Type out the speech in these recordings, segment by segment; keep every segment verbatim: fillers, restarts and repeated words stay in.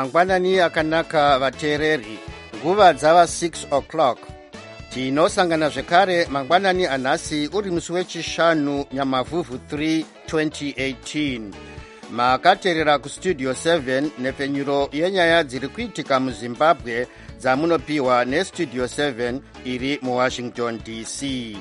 mangwanani akanaka vateereri, nguva dzava six o'clock. Tinosangana zvekare mangwanani anhasi uri musi wechishanu Nyamavhuvhu three twenty eighteen. Makateerera kustudio seven nepfenyuro yenyaya dziri kuitika muZimbabwe dzamunopiwa nestudio seven iri muWashington D C.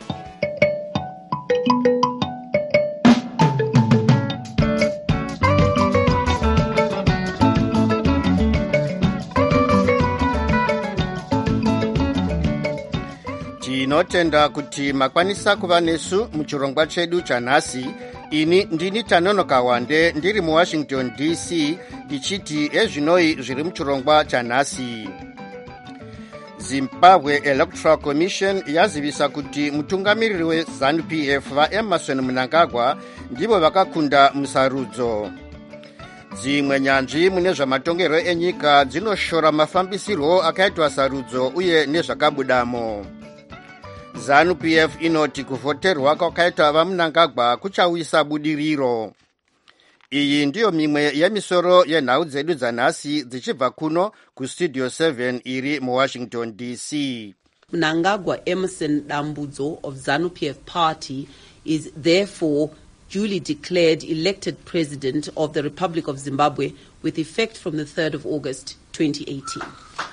Tinotenda kuti makwanisa kuva nesu muchirongwa chedu chanhasi. Ini ndini Tanonoka Wande ndiri muWashington D C ndichiti ezvinoi zviri muchirongwa chanhasi. Zimbabwe Electoral Commission yazivisa kuti mutungamiriri weZANU P F vaEmmerson Mnangagwa ndivo vakakunda musarudzo. Dzimwe nyanzvi mune zvamatongerwo enyika dzinoshora mafambisirwo akaitwa sarudzo uye nezvakabudamo. ZANU P F inoti kuvhoterwa kwakaitwa vaMnangagwa kuchawisa budiriro. Iyi ndiyo mimwe yemisoro yenhau dzedu dzanhasi dzichibva kuno kustudio seven iri muWashington D C. Mnangagwa Emmerson Dambudzo of ZANU P F party is therefore duly declared elected president of the Republic of Zimbabwe with effect from the third of August twenty eighteen.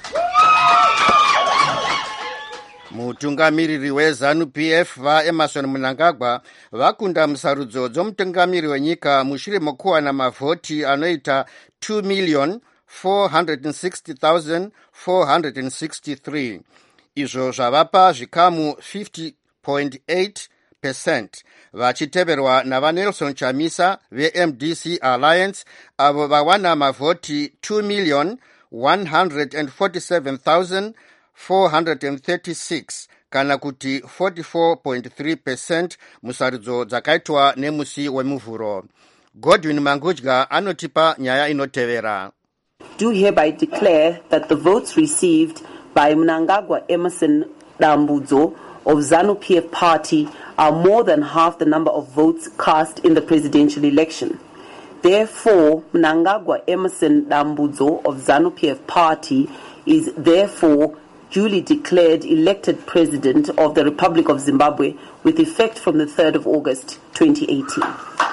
Mutungamiriri weZANU P F vaEmmerson Mnangagwa vakunda musarudzo dzomutungamiriri wenyika mushure mokuwana mavhoti anoita two million four hundred sixty thousand four hundred sixty-three. Izvo zvavapa zvikamu fifty point eight percent, vachiteverwa navaNelson Chamisa veM D C Alliance avo vawana mavhoti two million one hundred forty-seven thousand four hundred thirty-six, kana kuti forty-four point three percent musarudzo dzakaitwa nemusi wemuvhuro. Godwin Mangudya anotipa nyaya inotevera. Do hereby declare that the votes received by Mnangagwa Emmerson Dambudzo of ZANU P F party are more than half the number of votes cast in the presidential election. Therefore, Mnangagwa Emmerson Dambudzo of ZANU P F party is therefore duly declared elected president of the Republic of Zimbabwe with effect from the third of August twenty eighteen.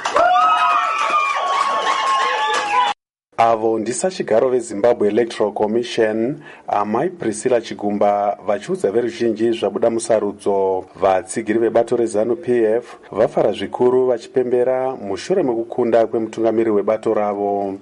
Avo ndisachigaro veZimbabwe Electoral Commission amai Priscilla Chigumba vachiudza veruzhinji zvabuda musarudzo. Vatsigiri vebato reZANU P F vafara zvikuru vachipembera mushure mekukunda kwemutungamiriri webato ravo.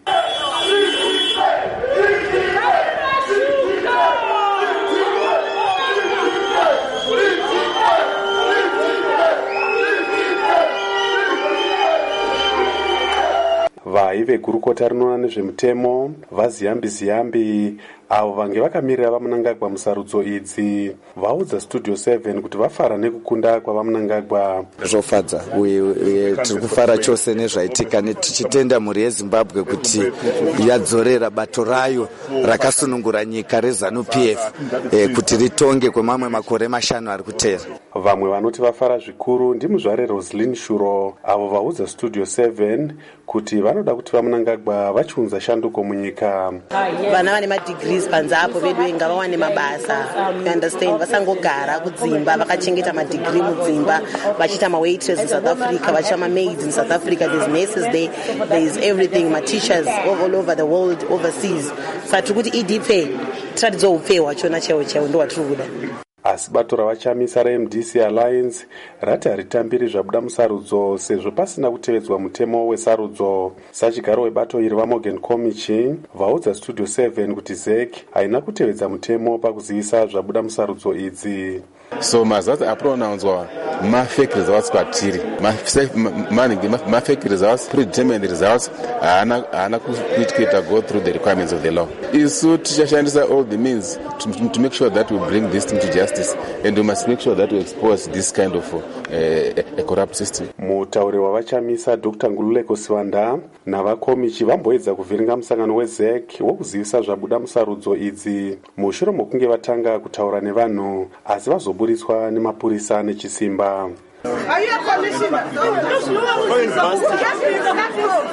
Vai vegurukota rinoona nezvemutemo vaZiyambi Ziyambi avo vange vakamirira vaMnangagwa musarudzo idzi vaudza studio seven kuti vafara nekukunda kwavaMnangagwa. Zvofadza uye tiri kufara chose nezvaitika tichitenda mhuri yeZimbabwe kuti yadzorera bato rayo rakasunungura nyika reZANU P F e, kuti ritonge kwemamwe makore mashanu ari kuteera. Vamwe vanoti vafara zvikuru ndimuzvare Roslyn Shuro avo vaudza studio seven kuti vanoda kuti vaMnangagwa vachiunza shanduko munyika. Vana vane madegrees panzapo vedu ngavawane mabasa, you understand, vasangogara kudzimba vakachengeta madegree mudzimba vachiita mawaitress in South Africa, vachiita mamaids in South Africa, there's nurses there, there's everything, ma-teachers all over the world, overseas. Saka tiri kuti idipe tiratidzo upewa chona chaiwo chaiwo ndo watiri kuda. Asi bato ravachamisa reM D C Alliance rati haritambiri zvabuda musarudzo sezvo pasina kutevedzwa mutemo wesarudzo. Sachigaro webato iri vaMorgan Komichi vaudza studio seven kuti Z E C haina kutevedza mutemo pakuzivisa zvabuda musarudzo idzi. So mazati apronounzwa ma-fake results kwatiri, ma-fake results, predetermined results haana kuita go through the requirements of the law. Isu tichashandisa all the means to, to make sure that we bring this thing to justice, and we must make sure that we expose this kind of uh, a corrupt system. Mutauri wavachamisa Doctor Ngululeko Sivanda navakomichi vamboedza kuvhiringa musangano weZ E C wokuzivisa zvabuda musarudzo idzi mushure mokunge vatanga kutaura nevanhu asi vazoburiswa nemapurisa nechisimba. Are you a commissioner? Go to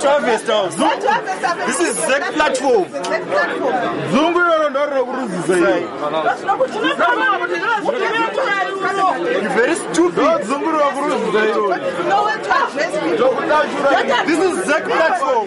to harvest now. This is Zek platform. Zungu yoro ndoro kuruzisa. You're very stupid. Zungu yoro kuruzisa. This is Zek platform.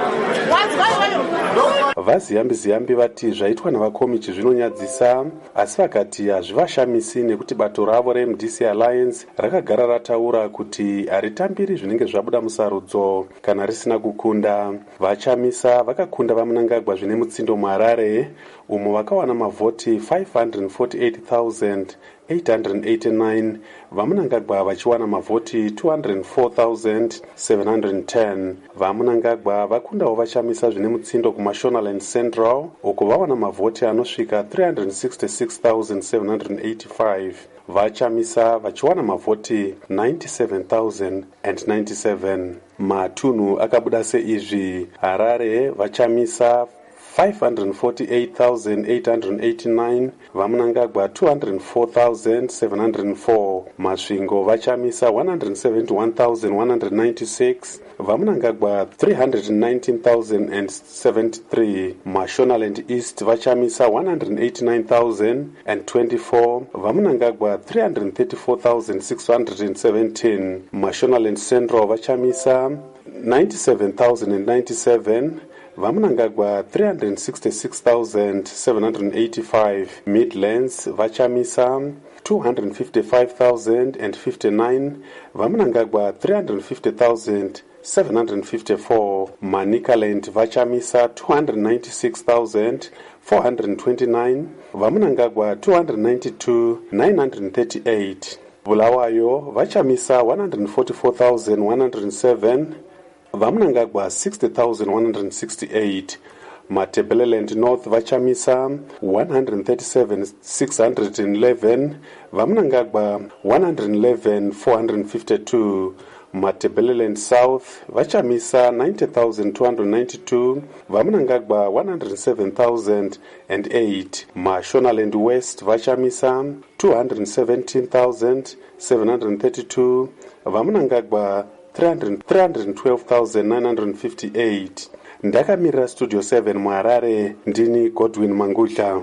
Vaziyambi-ziyambi vati zvaitwa navakomichi zvinonyadzisa, asi vakati hazvivashamisi nekuti bato ravo reM D C Alliance rakagara rataura kuti haritambiri zvinenge zvabuda musarudzo kana risina kukunda. Vachamisa vakakunda vaMnangagwa zvine mutsindo muHarare, umo vakawana mavhoti five hundred forty-eight thousand eight hundred eighty-nine, vaMnangagwa vachiwana mavhoti two hundred four thousand seven hundred ten. vaMnangagwa vakundawo vachamisa zvine mutsindo kuMashonaland Central, uko vawana mavhoti anosvika three hundred sixty-six thousand seven hundred eighty-five. Vachamisa vachiwana mavhoti ninety-seven thousand ninety-seven. Matunhu akabuda seizvi: Harare vachamisa five hundred forty-eight thousand eight hundred eighty-nine, vaMnangagwa two hundred four thousand seven hundred four, Masvingo vachamisa one hundred seventy-one thousand one hundred ninety-six, vaMnangagwa three hundred nineteen thousand seventy-three, Mashonaland East vachamisa one hundred eighty-nine thousand twenty-four, vaMnangagwa three hundred thirty-four thousand six hundred seventeen, Mashonaland Central vachamisa ninety-seven thousand ninety-seven, vaMnangagwa three hundred sixty-six thousand seven hundred eighty-five, Midlands vachamisa two hundred fifty-five thousand fifty-nine, vaMnangagwa three hundred fifty thousand seven hundred fifty-four, Manicaland vachamisa two hundred ninety-six thousand four hundred twenty-nine, vaMnangagwa two hundred ninety-two thousand nine hundred thirty-eight, Bulawayo vachamisa one hundred forty-four thousand one hundred seven, vaMnangagwa sixty thousand one hundred sixty-eight, Matebeleland North vachamisa one hundred thirty-seven thousand six hundred eleven, vaMnangagwa one hundred eleven thousand four hundred fifty-two, Matebeleland South vachamisa ninety thousand two hundred ninety-two, vaMnangagwa one hundred seven thousand eight, Mashonaland West vachamisa two hundred seventeen thousand seven hundred thirty-two, vaMnangagwa three hundred twelve thousand nine hundred fifty-eight. Ndakamirira Studio seven muHarare, ndini Godwin Mangudla.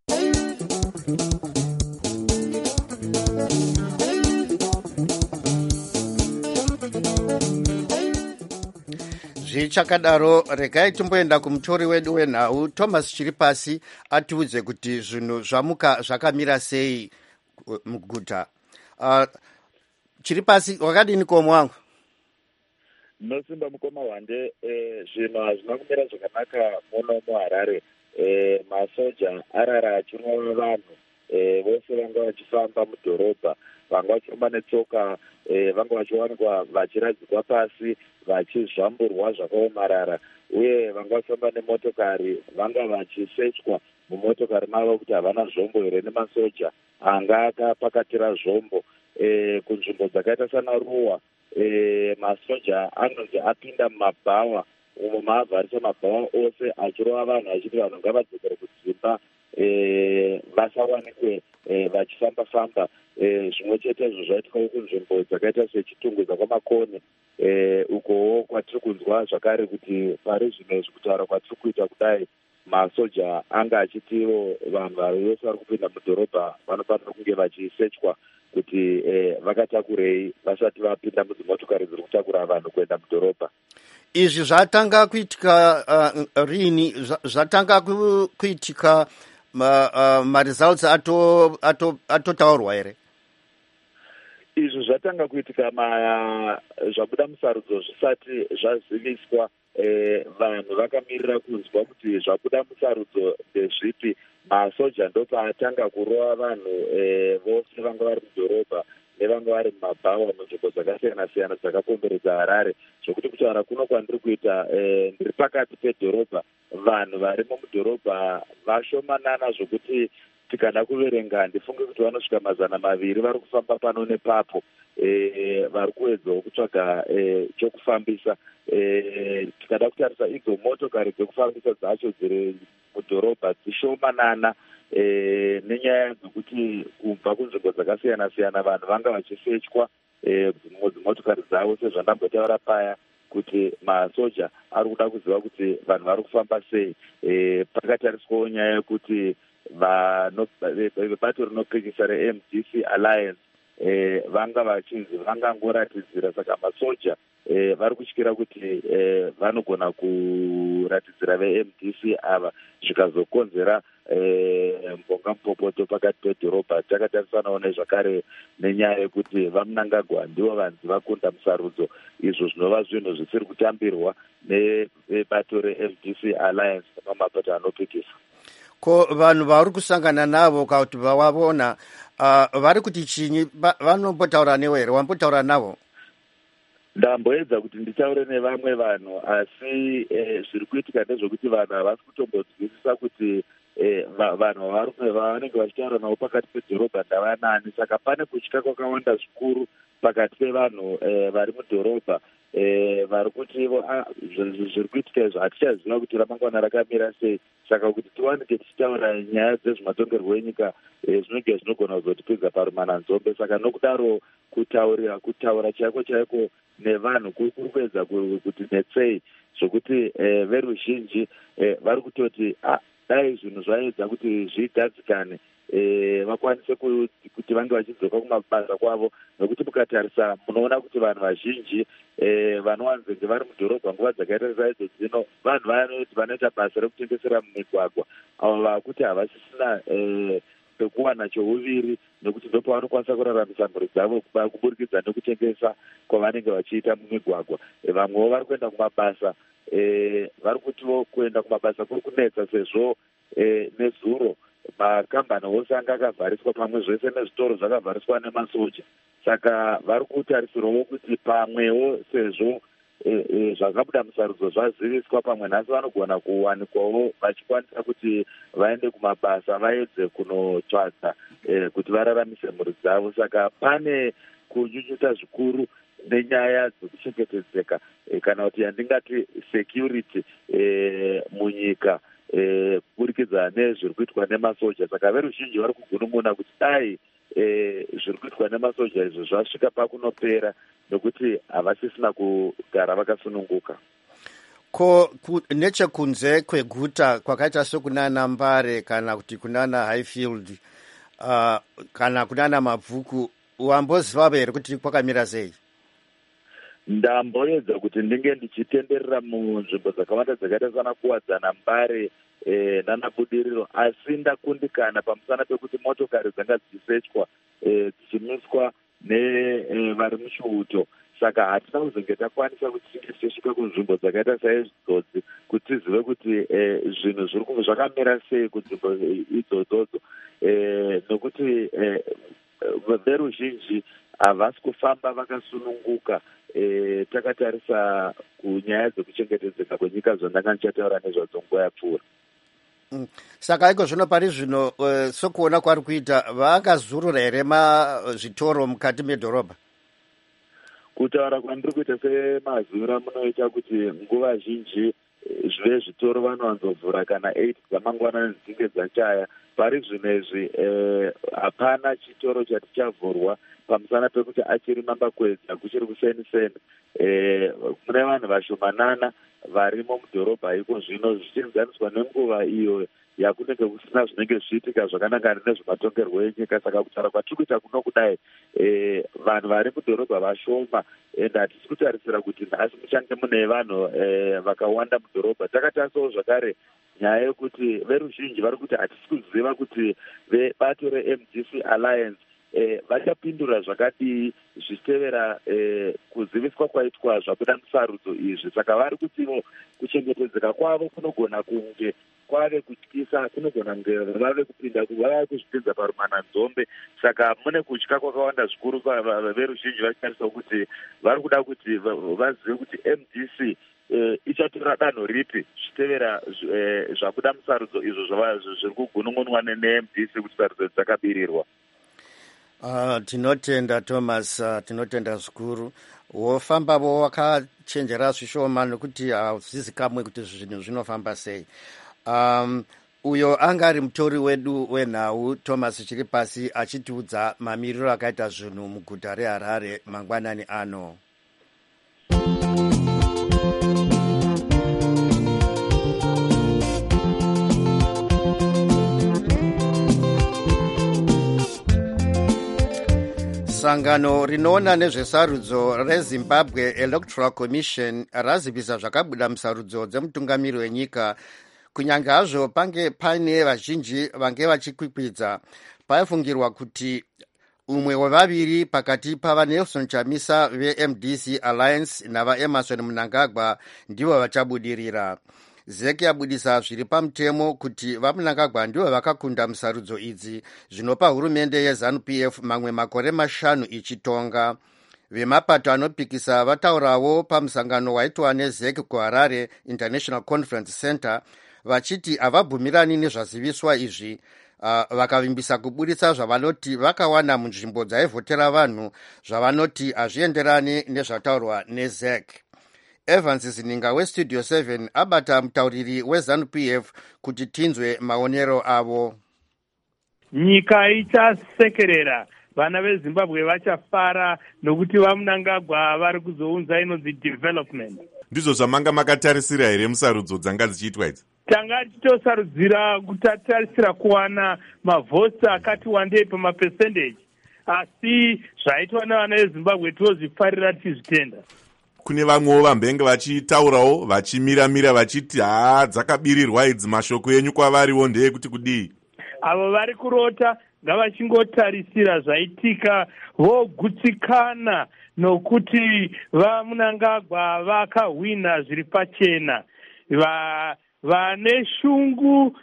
Zvichakadaro, regai timboenda kumutori wedu wenhau Thomas Chiripasi atiudze kuti zvinhu zvamuka zvakamira sei muguta. Uh, Chiripasi, wakadini komo wangu? Nosimba mukoma wande, zvinhu hazvina kumira zvakanaka muno muHarare. Masoja arara achirova vanhu, vose vanga vachifamba mudhorobha, vanga vachifamba netsoka, vanga vachiwanikwa vachiradzikwa pasi, vachizvamburwa zvakaomarara, uye vanga vachifamba nemotokari, vanga vachisechwa mumotokari mavo kuti havana zvombo here nemasoja anga akapakatira zvombo. Kunzvimbo dzakaita sana Ruwa, E, masoja anonzi apinda mumabhawa, umo maavharisa mabhawa ose achirova vanhu achiti vanhu ngavadzokere kudzimba e, vasawanikwe e, vachifamba-famba. E, zvimwe chetezvo zvaitikawo kunzvimbo dzakaita sechitungudza kwamakoni, e, ukowo kwatiri kunzwa zvakare kuti pari zvimwe zvekutaura kwatiri kuita kudai masoja anga achitiwo vanhu vari vose vari kupinda mudhorobha vanofanira kunge vachisechwa kuti eh, vakatakurei vasati vapinda mudzimotokari dziri kutakura vanhu kuenda mudhorobha. Izvi zvatanga kuitika uh, rini zvatanga kuitika ma-results uh, ato ato atotaurwa here? Izvi zvatanga kuitika ma zvabuda musarudzo zvisati zvaziviswa. Eh, vanhu vakamirira kunzwa kuti zvabuda musarudzo ndezvipi. Masoja ndopaatanga kurova vanhu eh, vose vanga vari mudhorobha nevanga vari mumabhawa munzvimbo dzakasiyana-siyana dzakakomberedza Harare, zvokuti kutaura kuno kwandiri kuita eh, ndiri pakati pedhorobha. Vanhu varimo mudhorobha vashomanana zvokuti tikada kuverenga handifunge kuti vanosvika mazana maviri vari kufamba pano nepapo, e, vari kuedzawo kutsvaga e, chokufambisa. E, tikada kutarisa idzo motokari dzekufambisa dzacho dziri mudhorobha dzishomanana, e, nenyaya dzekuti kubva kunzvimbo dzakasiyana-siyana vanhu vanga vachisechwa e, mudzimotokari dzavo sezvandambotaura paya, kuti masoja ari kuda kuziva kuti vanhu vari kufamba sei. E, pakatariswawo nyaya yekuti vebato rinopikisa reM D C Alliance e, vanga vachinzi vangangoratidzira, saka masoja e, vari kutyira kuti e, vanogona kuratidzira veM D C ava zvikazokonzera e, mbonga mupopoto pakati pedhorobha. Takatarisanawo nezvakare nenyaya yekuti vaMnangagwa ndivo vanzi vakunda musarudzo, izvo zvinova zvinhu zvisiri kutambirwa nebato reM D C Alliance pamabato anopikisa. Ko vanhu vari kusangana navo kuti vavavona uh, vari kuti chinyi, vanombotaura newe here? Wambotaura navo? Ndamboedza kuti nditaure nevamwe vanhu, asi eh, zviri kuitika ndezvokuti vanhu havasi kutombonzwisisa kuti eh, vanhu varume vavanenge vachitaura navo pakati pedhorobha ndavanani. Saka pane kutya kwakawanda zvikuru pakati pevanhu eh, vari mudhorobha eh, vari kuti ivo zviri kuitika izvo hatichaziva kuti ramangwana rakamira sei. Saka kuti tiwanike tichitaura nyaya dzezvematongerwo enyika eh, zvinenge zvinogona kuzotipinza parumananzombe. Saka nokudaro kutaurira kutaura chaiko chaiko nevanhu kuri kuedza kuti netsei zvokuti eh, veruzhinji eh, vari kutoti ah, dai zvinhu zvaedza kuti zvigadzikane eh, vakwanise kuti vange vachidzoka kumabasa kwavo, nokuti mukatarisa munoona kuti vanhu vazhinji eh, vanowanzenge vari mudhorobha nguva dzakaita saidzo dzino vanhu vanoti vanoita basa rekutengesera mumigwagwa, avo vakuti havasisina eh, pekuwana chouviri, nekuti ndo pavanokwanisa kuraramisa mhuri dzavo kuburikidza nekutengesa kwavanenge vachiita mumigwagwa. E, vamwewo vari kuenda kumabasa, e, vari kutiwo kuenda kumabasa kuri kunetsa sezvo e, nezuro makambani ose anga akavhariswa, pamwe zvese nezvitoro zvakavhariswa nemasoja. Saka vari kutarisirwawo kuti pamwewo sezvo E, e, zvakabuda musarudzo zvaziviswa, pamwe nhasi vanogona kuwanikwawo vachikwanisa kuti vaende kumabasa vaedze kunotsvaga e, kuti vararamise mhuri dzavo. Saka pane kunyunyuta zvikuru nenyaya dzekuchengetedzeka e, kana kuti yandingati security e, munyika e, kuburikidza nezviri kuitwa nemasoja. Saka veruzhinji vari kugunun'una kuti dai e, zviri kuitwa nemasoja izvo zvasvika pakunopera, nokuti havasisina kugara vakasununguka. Ko nechekunze kweguta kwakaita sekunana Mbare kana kuti kunana Highfield uh, kana kunana Mabvuku, wambozivawo here kuti kwakamira sei? Ndamboedza kuti ndinge ndichitenderera munzvimbo dzakawanda dzakaita sana kuwadzana Mbare e, nanabudiriro, asi ndakundikana pamusana pekuti motokari dzanga dzichisechwa e, dzichimiswa nevari e, muchiuto. Saka hatina kuzenge takwanisa kuti tinge tichasvika kunzvimbo dzakaita saizvodzi kuti tizive kuti e, zvinhu zviri zvakamira sei kunzvimbo idzodzodzo, e, nokuti e, veruzhinji havasi kufamba vakasununguka. E, takatarisa kunyaya dzekuchengetedzeka kwenyika zvandanga ndichataura nezvadzo nguva yapfuura. Mm. Saka iko zvino pari zvino uh, sokuona kwari kuita vakazurura here mazvitoro mukati medhorobha? Kutaura kwandiri kuita semazura munoita kuti nguva zhinji zvive zvitoro vanowanzovhura kana eight dzamangwanani dzinge dzachaya. Pari zvinezvi hapana eh, chitoro chati chavhurwa pamusana pekuti achiri mambakwedza kuchiri kuseniseni. Eh, mune vanhu vashomanana varimo mudhorobha iko zvino zvichienzaniswa nenguva iyo yakunenge kusina zvinenge zviitika zvakanaka nezvematongerwo enyika. Saka kutaura kwatiri kuita kuno kudai e, vanhu vari mudhorobha vashoma, ende hatisi kutarisira kuti nhasi muchange mune vanhu e, vakawanda mudhorobha. Takatarisawo zvakare nyaya yekuti veruzhinji vari kuti hatisi kuziva kuti vebato reM D C Alliance E, vachapindura zvakadii zvichitevera e, kuziviswa kwaitwa zvabuda musarudzo izvi. Saka vari kutivo kuchengetedzeka kwavo kunogona kunge kwave kutyisa, kunogona kunge vave kupinda vave kuzvipinza parumananzombe. Saka mune kutya kwakawanda zvikuru veruzhinji vachitarisa kuti vari kuda kuti vazive kuti M D C e, ichatora danho ripi zvichitevera e, zvabuda musarudzo izvo zviri kugunun'unwa neM D C kuti sarudzo dzakabirirwa. Uh, tinotenda Thomas, uh, tinotenda zvikuru. Wofambavo wakachenjera zvishoma nekuti hauzizi uh, kamwe kuti zvinhu zvinofamba sei. Um, uyo anga ari mutori wedu wenhau Thomas Chiripasi achitiudza mamiriro akaita zvinhu muguta reHarare mangwanani ano. sangano rinoona nezvesarudzo rezimbabwe electoral commission razivisa zvakabuda musarudzo dzemutungamiri wenyika. Kunyange hazvo pange paine vazhinji vange vachikwikwidza, paifungirwa kuti umwe wevaviri pakati pavaNelson Chamisa veM D C Alliance navaEmmerson Mnangagwa ndivo vachabudirira. Z E C yabudisa zviri pamutemo kuti vaMnangagwa ndivo vakakunda musarudzo idzi, zvinopa hurumende yeZANU P F mamwe makore mashanu ichitonga. Vemapato anopikisa vataurawo pamusangano waitwa neZ E C kuHarare International Conference Center vachiti havabvumirani nezvaziviswa izvi. Uh, vakavimbisa kubudisa zvavanoti vakawana munzvimbo dzaivhotera vanhu zvavanoti hazvienderani nezvataurwa neZ E C. Evans Zininga weStudio seven abata mutauriri weZANU P F kuti tinzwe maonero avo. Nyika ichasekerera, vana veZimbabwe vachafara nokuti vaMnangagwa vari kuzounza inonzi development. Ndizvo zvamanga makatarisira here musarudzo dzanga dzichiitwa idzi? Tanga titosarudzira kutatarisira kuwana mavhotsi akati wandei pamapercentage, asi zvaitwa navana veZimbabwe tozvifarira tichizvitenda. Kune vamwewo vambenge vachitaurawo vachimira-mira vachiti haa dzakabirirwa idzi, mashoko enyu kwavariwo ndeyekuti kudii? Avo vari kurota ngavachingotarisira zvaitika vogutsikana nokuti vaMnangagwa vakahwina zviri pachena. Va vane shungu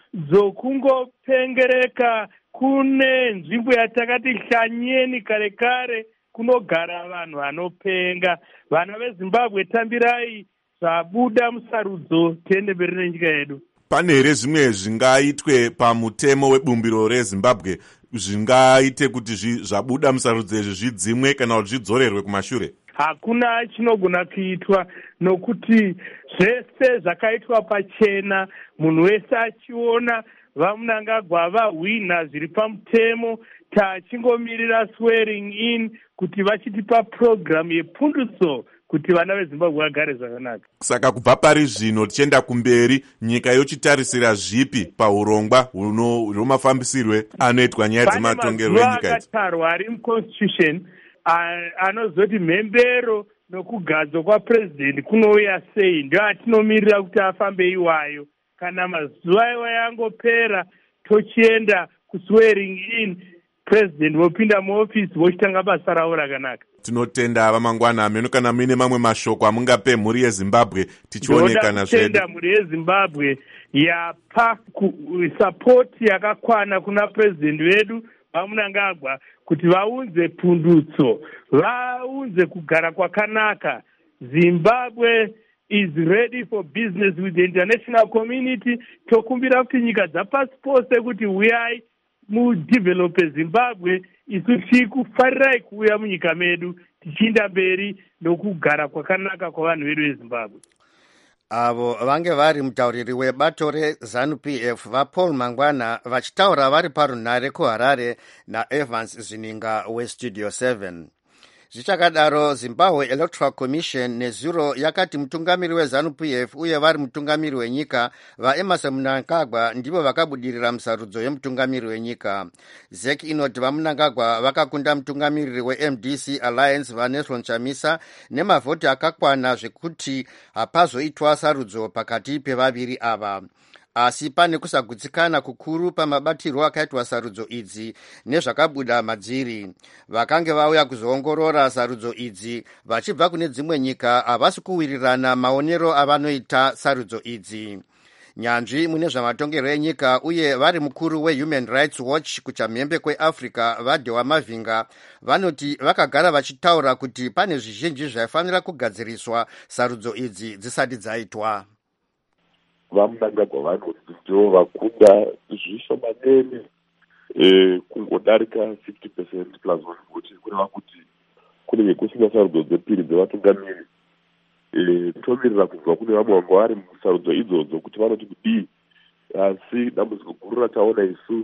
dzokungopengereka kune nzvimbo yatakati hlanyeni kare kare kunogara vanhu vanopenga. Vana veZimbabwe tambirai zvabuda musarudzo, tiende mberi nenyika yedu. Pane here zvimwe zvingaitwe pamutemo webumbiro reZimbabwe zvingaite kuti zvabuda musarudzo izvi zvidzimwe kana kuti zvidzorerwe kumashure? Hakuna chinogona kuitwa nokuti zvese zvakaitwa pachena, munhu wese achiona vaMnangagwa vahwina zviri pamutemo. Tachingomirira swearing in kuti vachitipa program yepunduso kuti vana veZimbabwe vagare zvakanaka. Saka kubva pari zvino tichienda kumberi, nyika yochitarisira zvipi paurongwa hwemafambisirwe anoitwa nyaya dzematongerwo enyika idzi? Pane mazuva akatarwa ari muconstitution anozoti mhembero nokugadzwa kwapresident kunouya sei, ndio atinomirira kuti afambe iwayo. Kana mazuva iwayo angopera tochienda kuswearing in, president vopinda muofisi vochitanga basa ravo rakanaka. Tinotenda vamangwana meno. Kana mine mamwe mashoko amungape mhuri yeZimbabwe tichionekana zvedu? Tinoda mhuri yeZimbabwe yapa support yakakwana kuna president vedu vaMnangagwa kuti vaunze pundutso, vaunze kugara kwakanaka. Zimbabwe is ready for business with the international community. Tokumbira kuti nyika dzapasi pose kuti uyai mudevelope Zimbabwe, isu tikufarirai kuuya munyika medu tichienda mberi nokugara kwakanaka kwavanhu vedu veZimbabwe. Avo vange vari mutauriri webato reZANU P F vaPaul Mangwana vachitaura vari parunhare kuHarare naEvans Zininga weStudio seven. Zvichakadaro, Zimbabwe Electoral Commission nezuro yakati mutungamiri weZANU P F uye vari mutungamiri wenyika vaEmmerson Mnangagwa ndivo vakabudirira musarudzo yemutungamiri wenyika. Z E C inoti vaMnangagwa vakakunda mutungamiriri weM D C Alliance vaNelson Chamisa nemavhoti akakwana zvekuti hapazoitwa sarudzo pakati pevaviri ava. Asi pane kusagutsikana kukuru pamabatirwo akaitwa sarudzo idzi nezvakabuda madziri. Vakange vauya kuzoongorora sarudzo idzi vachibva kune dzimwe nyika havasi kuwirirana maonero avanoita sarudzo idzi. Nyanzvi mune zvamatongerwo enyika uye vari mukuru weHuman Rights Watch kuchamhembe kweAfrica vaDhewa Mavinga vanoti vakagara vachitaura kuti pane zvizhinji zvaifanira kugadziriswa sarudzo idzi dzisati dzaitwa. VaMnangagwa vanoti ndivo vakunda zvishomanene eh, kungodarika fifty percent plus one vote, kureva kuti kunenge kusina sarudzo dzepiri dzevatungamiri. Eh, tomirira kunzwa kune vamwe vanga vari musarudzo idzodzo kuti vanoti kudii, asi dambudziko guru rataona isu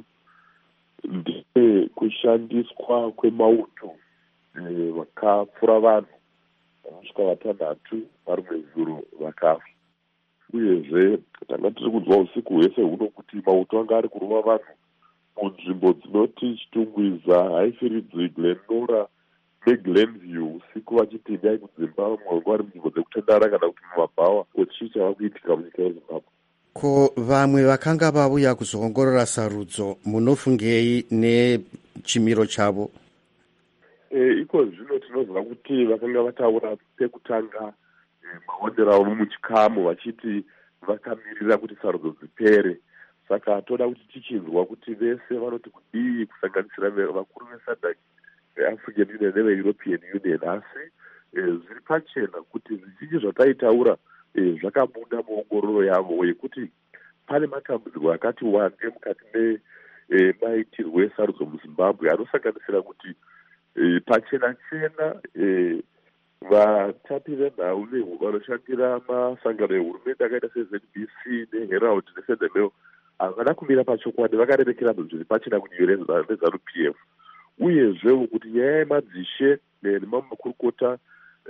ndeye kushandiswa kwemauto eh, vakapfura vanhu vanosvika vatanhatu vari muzuro vakafa. Uyezve tanga tiri kunzwa usiku hwese huno kuti mauto anga ari kurova vanhu munzvimbo dzinoti Chitungwiza, Haifiridzi, Glenora neglenview usiku vachiti ndai kudzimba vamwe vanga vari munzvimbo dzekutendara kana kuti mumabhawa kuti chava kuitika munyika yezimbabwe. Ko vamwe vakanga vauya kuzoongorora sarudzo munofungei nechimiro chavo? E, iko zvino tinozwa kuti vakanga vataura pekutanga e, maonero avo muchikamu vachiti vakamirira kuti sarudzo dzipere. Saka toda kuti tichinzwa kuti vese vanoti kudii kusanganisira vakuru vesadc African Union neve-European Union, asi zviri pachena kuti zvizhinji zvataitaura zvakabuda muongororo yavo yekuti pane matambudziko akati wande mukati memaitirwo esarudzo muZimbabwe anosanganisira kuti pachena chena vatapi venhau vanoshandira masangano ehurumende akaita seZ B C neHerald neFederal havana kumira pachokwadi, vakarerekera zviri pachena kunyore nezanu P F. Uyezve kuti nyaya yemadzishe nemamwe makurukota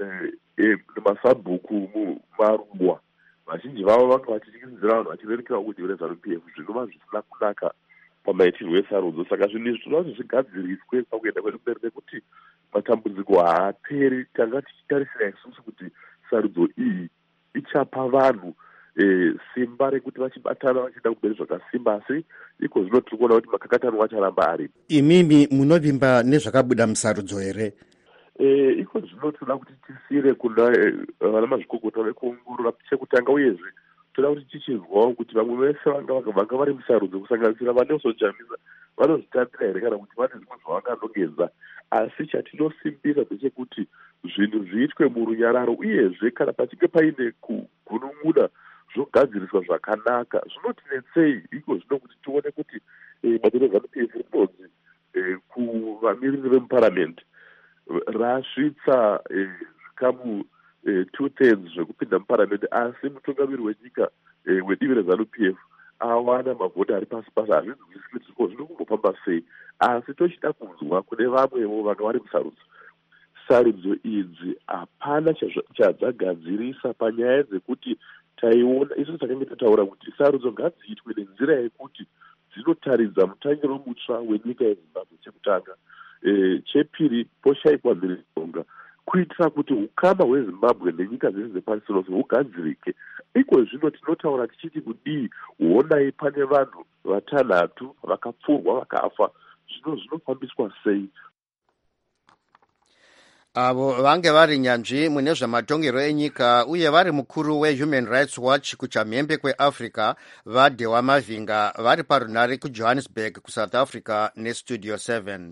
nemasabhuku maruwa vazhinji vavo vanga vachichingidzira vanhu vachirerekera kunyore nezanu P F zvinova zvisina kunaka pamaitirwo esarudzo. Saka zvinhu izvi tinoda kuti zvigadziriswe pakuenda kwedu mberi nekuti matambudziko haaperi. Tanga tichitarisira isusu kuti sarudzo iyi ichapa vanhu E, simba rekuti vachibatana vachida kuberi zvakasimba, asi iko zvino tiri kuona kuti makakatano acharamba ari. Imimi munovimba nezvakabuda musarudzo here? E, iko zvino toda kuti tisire kuna vana mazvikokota vekuongorora chekutanga, uyezve toda kuti tichinzwawo kuti vamwe vese vanga vari musarudzo kusanganisira vaNelson Chamisa vanozvitambira here kana kuti vane zvimwe zvavanganongedza. Asi chatinosimbisa ndechekuti zvinhu zviitwe murunyararo, uyezve kana pachinge paine kugunun'una zvogadziriswa zvakanaka. Zvinotinetsei iko zvino kuti tione kuti matorezano P F rinonzi kuvamiriri vemuparamende rasvitsa zvikamu two thirds zvekupinda muparamende, asi mutungamiri wenyika wedivi rezanu P F awana mavhoti ari pasi pasi. Hazvinzwisisi kuti zviko zvino kumbofamba sei, asi tochida kunzwa kune vamwevo vanga vari musarudzo. Sarudzo idzi hapana chadzagadzirisa panyaya dzekuti taiona isu takanga tataura kuti sarudzo ngadziitwe nenzira yekuti dzinotaridza mutangiro mutsva wenyika yeZimbabwe chekutanga. E, chepiri poshayikwa mhirizhonga kuitira kuti ukama hweZimbabwe nenyika dzese dzepasi rose hugadzirike. Iko zvino tinotaura tichiti kudii, honai pane vanhu vatanhatu vakapfurwa vakafa, zvino zvinofambiswa sei? Avo vange vari nyanzvi mune zvematongero enyika uye vari mukuru weHuman Rights Watch kuchamhembe kweAfrica vaDewa Mavinga vari parunare kuJohannesburg kuSouth Africa neStudio seven.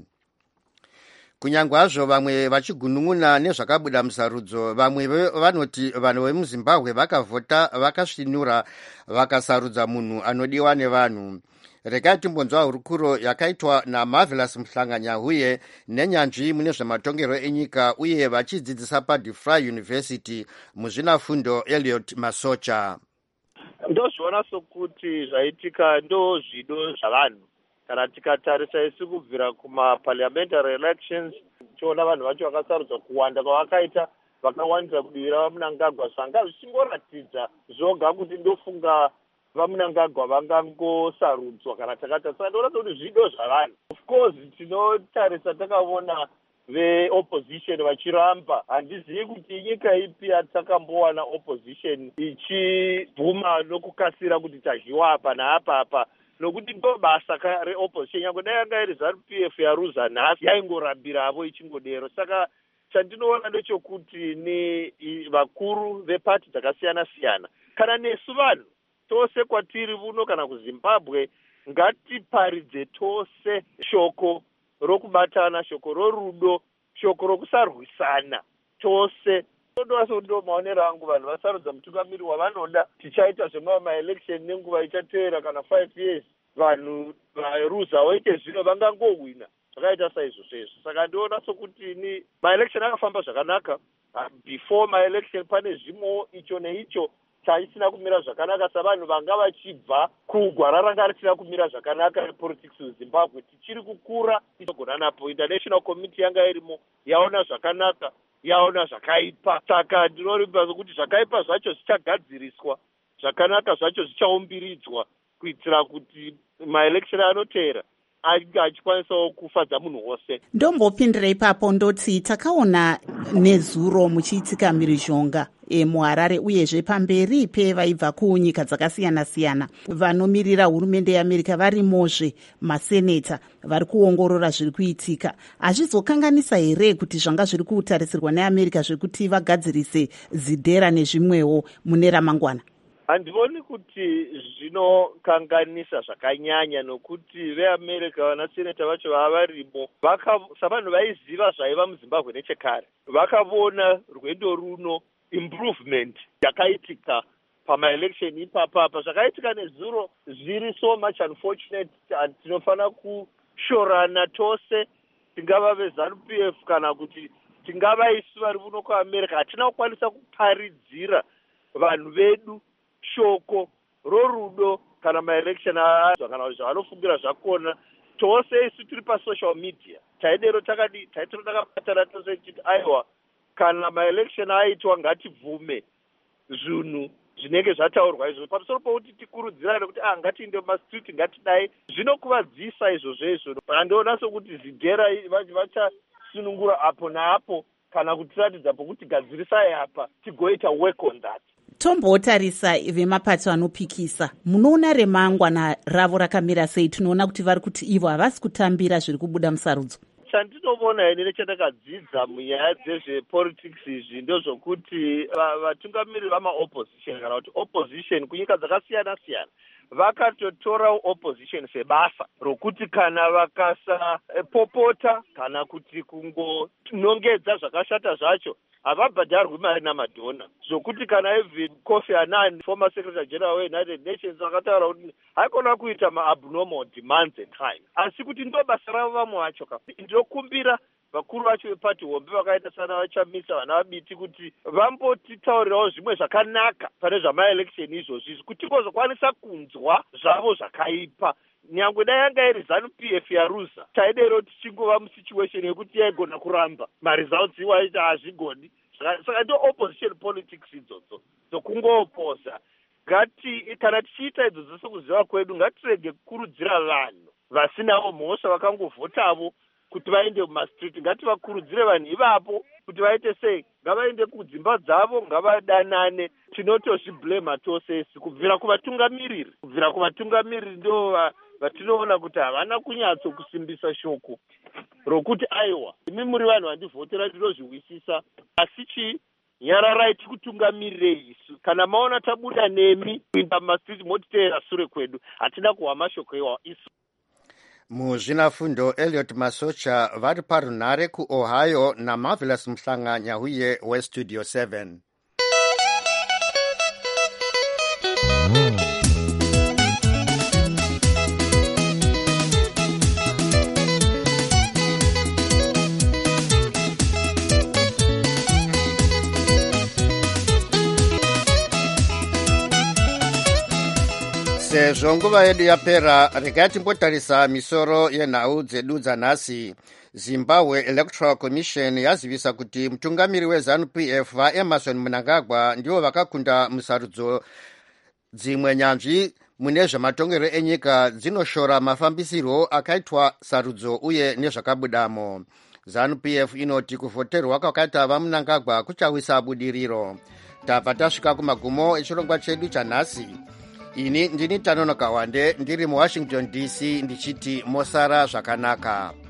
Kunyange hazvo vamwe vachigunun'una nezvakabuda musarudzo, vamwe vanoti vanhu vemuZimbabwe vakavhota vakasvinura vakasarudza munhu anodiwa nevanhu. Regai timbonzwa hurukuro yakaitwa naMarvelous Mhlanganyahuye nenyanzvi mune zvematongero enyika uye vachidzidzisa paDeFry University muzvinafundo Elliot Masocha. Ndozviona sokuti zvaitika ndo zvido zvavanhu. Kana tikatarisa isi kubvira kuma-parliamentary elections, tichiona vanhu vacho vakasarudzwa kuwanda kwavakaita, vakawandira kudivira vaMnangagwa, zvanga zvichingoratidza zvoga kuti ndofunga vaMnangagwa vangangosarudzwa kana takatarisa. Ndoona kuti zvido zvavanhu. Of course tinotarisa takaona ve-opposition vachiramba. Handizivi kuti nyika ipi yatakambowana opposition ichibvuma nokukasira kuti tazhiwa apa naapa apa, nokuti ndo basa reopposition. Nyange dai yanga iri ZANU P F yaruza nhasi yaingorambiravo ichingodero. Saka chandinoona ndechekuti ni vakuru vepati dzakasiyana siyana kana nesu vanhu tose kwatiri vuno kana kuZimbabwe ngatiparidze tose shoko rokubatana, shoko rorudo, shoko rokusarwisana tose. Todoa so ndo maonero angu vanhu vasarudza mutungamiri wavanoda. Tichaita zvemaelection nenguva ichateera kana five years vanhu varuza waite zvino vangangowina zvakaita saizvo sezvo. Saka ndiona sokuti ni maelection akafamba zvakanaka. Before maelection pane zvimwewo icho neicho chaisina kumira zvakanaka savanhu vanga vachibva kugwara ranga risina kumira zvakanaka repolitics muZimbabwe. Tichiri kukura tinogona napo. International Committee yanga irimo yaona zvakanaka yaona zvakaipa. Saka ndinorimba kuti zvakaipa zvacho zvichagadziriswa, zvakanaka zvacho zvichaumbiridzwa kuitira kuti maelection anoteera achikwanisawo kufadza munhu wose. Ndombopindira ipapo ndoti takaona nezuro muchiitika mhirizhonga e, muHarare uyezve pamberi pevaibva kunyika dzakasiyana-siyana vanomirira hurumende yeAmerica varimozve maseneta vari kuongorora zviri kuitika. Hazvizokanganisa here kuti zvanga zviri kutarisirwa neAmerica zvekuti vagadzirise zidhera nezvimwewo mune ramangwana? Handivoni kuti zvinokanganisa zvakanyanya nokuti veAmerica vanaseneta vacho vava varimo savanhu vaiziva zvaiva muZimbabwe nechekare, vakavona rwendo runo improvement yakaitika pamaelection ipapapa. Zvakaitika nezuro zviri so much unfortunate. Tinofanira kushorana tose, tingava veZANU P F kana kuti tingava isu vari kuno kuAmerica. Hatina kukwanisa kuparidzira vanhu vedu shoko rorudo kana maelection kana zvavanofungira zvakona. Tose isu tiri pasocial media taidero takadi taitoro takabatana tose tichiti aiwa kana maelection aitwa ngatibvume zvinhu zvinenge zvataurwa izvo pamusoro pouti tikurudzirane kuti ah ngatiinde mumastreet ngatidai. Zvinokuvadzisa izvozvo izvo. Handiona sokuti zidhera vachasunungura apo naapo kana kutiratidza pokuti gadzirisai apa tigoita work on that. Tombotarisa vemapato anopikisa, munoona remangwana ravo rakamira sei? Tinoona kuti vari kuti ivo havasi kutambira zviri kubuda musarudzo. Chandinoona ine nechandakadzidza munyaya dzezvepolitics izvi ndozvokuti vatungamiri vamaopposition kana kuti opposition kunyika dzakasiyana-siyana vakatotora opposition sebasa rokuti kana vakasapopota kana kuti kungonongedza zvakashata zvacho havabhadharwi mari namadhona, zvokuti kana even Kofi Annan, former Secretary General weUnited Nations, vakataura kuti haikona kuita ma-abnormal demands and time. Asi kuti ndo basa ravo vamwe vacho ka. Ndinokumbira vakuru vacho vepati hombe vakaita sana vachamisa vana vabiti kuti vambotitaurirawo zvimwe zvakanaka pane zvamaelection izvozvi kuti kozokwanisa kunzwa zvavo zvakaipa. Nyangwe dai yanga iri ZANU P F yarusa taidero tichingova musituation yekuti yaigona kuramba maresults iwaita hazvigoni. Saka ndo opposition politics idzodzo dzokungopoza. Ngati kana tichiita idzodzo sekuziva kwedu ngatirege kukurudzira vanhu vasinawo mhosva vakangovhotavo kuti vaende mumastreet. Ngativakurudzire vanhu ivapo kuti vaite sei, ngavaende kudzimba dzavo, ngavadanane. Tinotozviblema tosesi kubvira kuvatungamiriri kubvira kuvatungamiriri ndo vatinoona kuti havana kunyatso kusimbisa shoko rokuti aiwa imi muri vanhu vandivhotera ndinozviwisisa, asi chii nyararai tikutungamirirei isu. Kana maona tabuda nemi kuinda mumastreet motiteera sure kwedu, hatina kuwa mashoko iwawo isu. Muzvinafundo Elliot Masocha vari parunhare kuOhio naMarvelous Muhlanga Nyahuye weStudio seven. Sezvo nguva yedu yapera, regai timbotarisa misoro yenhau dzedu dzanhasi. Zimbabwe Electoral Commission yazivisa kuti mutungamiri weZANU P F vaEmmerson Mnangagwa ndivo vakakunda musarudzo. Dzimwe nyanzvi mune zvematongerwo enyika dzinoshora mafambisirwo akaitwa sarudzo uye nezvakabudamo. ZANU P F inoti kuvhoterwa kwakaita vaMnangagwa kuchawisa budiriro. Tabva tasvika kumagumo echirongwa chedu chanhasi. Ini ndini Tanonoka Wande ndiri muWashington D C ndichiti mosara zvakanaka.